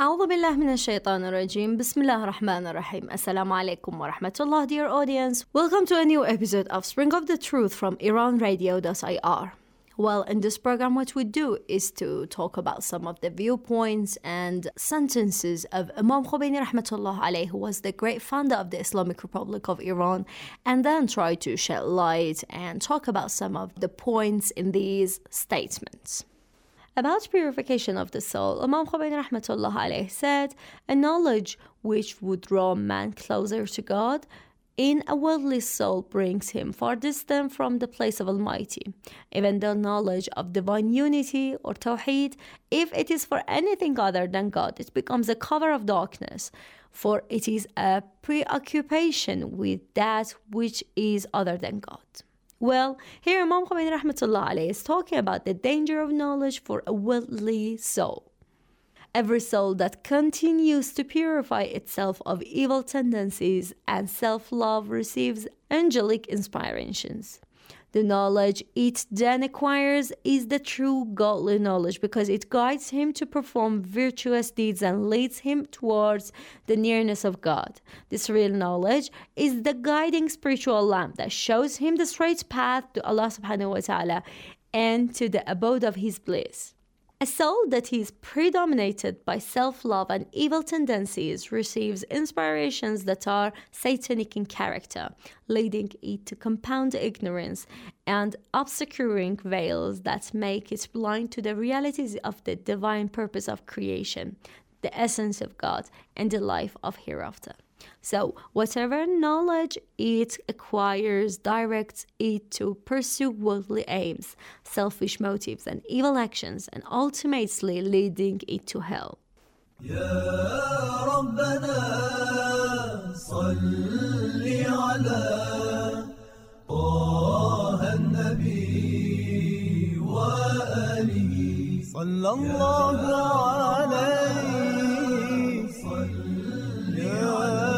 أعوذ بالله من الشيطان الرجيم. بسم الله الرحمن الرحيم. Assalamu alaikum wa rahmatullah, dear audience. Welcome to a new episode of Spring of the Truth from IranRadio.ir. Well, in this program, what we do is to talk about some of the viewpoints and sentences of Imam Khomeini rahmatullah alayhi, who was the great founder of the Islamic Republic of Iran, and then try to shed light and talk about some of the points in these statements. About purification of the soul, Imam Khomeini rahmatullah alayhi said, a knowledge which would draw man closer to God in a worldly soul brings him far distant from the place of Almighty. Even the knowledge of divine unity or Tawheed, if it is for anything other than God, it becomes a cover of darkness, for it is a preoccupation with that which is other than God. Well, here Imam Khomeini rahmatullah alayhi is talking about the danger of knowledge for a worldly soul. Every soul that continues to purify itself of evil tendencies and self-love receives angelic inspirations. The knowledge it then acquires is the true godly knowledge, because it guides him to perform virtuous deeds and leads him towards the nearness of God. This real knowledge is the guiding spiritual lamp that shows him the straight path to Allah subhanahu wa ta'ala and to the abode of his bliss. A soul that is predominated by self-love and evil tendencies receives inspirations that are satanic in character, leading it to compound ignorance and obscuring veils that make it blind to the realities of the divine purpose of creation, the essence of God, and the life of hereafter. So, whatever knowledge it acquires directs it to pursue worldly aims, selfish motives, and evil actions, and ultimately leading it to hell. Ya Rabbana, salli ala Taha an-Nabi wa alihi, sallallahu alayhi, salli ala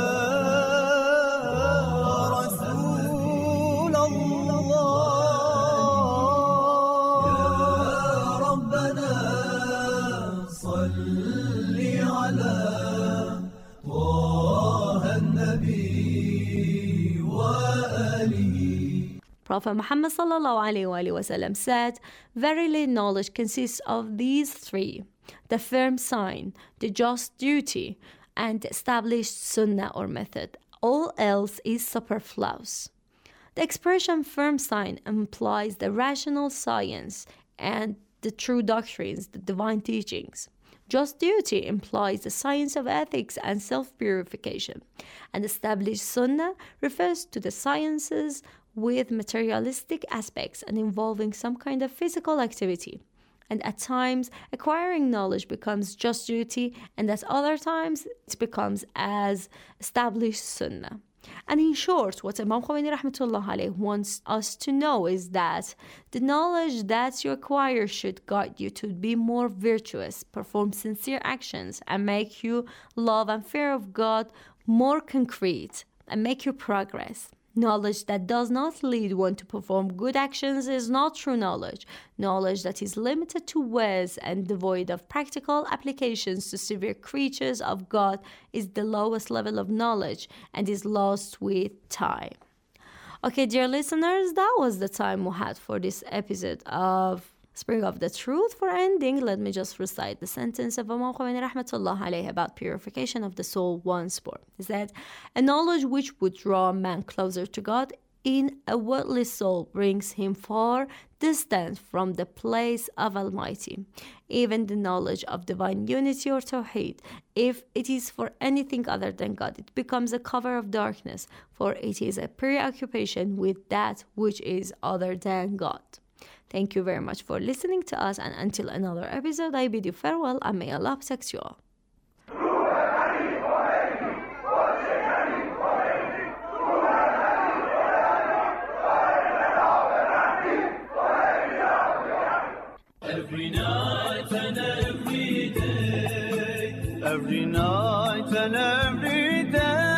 Prophet Muhammad sallallahu alaihi wasallam said, verily knowledge consists of these three: the firm sign, the just duty, and the established sunnah or method. All else is superfluous. The expression firm sign implies the rational science and the true doctrines, the divine teachings. Just duty implies the science of ethics and self-purification. And established sunnah refers to the sciences with materialistic aspects and involving some kind of physical activity. And at times, acquiring knowledge becomes just duty, and at other times, it becomes as established sunnah. And in short, what Imam Khomeini rahmatullah alayhi wants us to know is that the knowledge that you acquire should guide you to be more virtuous, perform sincere actions, and make you love and fear of God more concrete, and make you progress. Knowledge that does not lead one to perform good actions is not true knowledge. Knowledge that is limited to words and devoid of practical applications to severe creatures of God is the lowest level of knowledge and is lost with time. Okay, dear listeners, that was the time we had for this episode of Spring of the Truth. For ending, let me just recite the sentence of Imam Khomeini rahmatullah alayhi about purification of the soul once more. He said, a knowledge which would draw man closer to God in a worldly soul brings him far distant from the place of Almighty. Even the knowledge of divine unity or Tawheed, if it is for anything other than God, it becomes a cover of darkness, for it is a preoccupation with that which is other than God. Thank you very much for listening to us, and until another episode, I bid you farewell and may Allah protect you all. Every night and every day, every night and every day.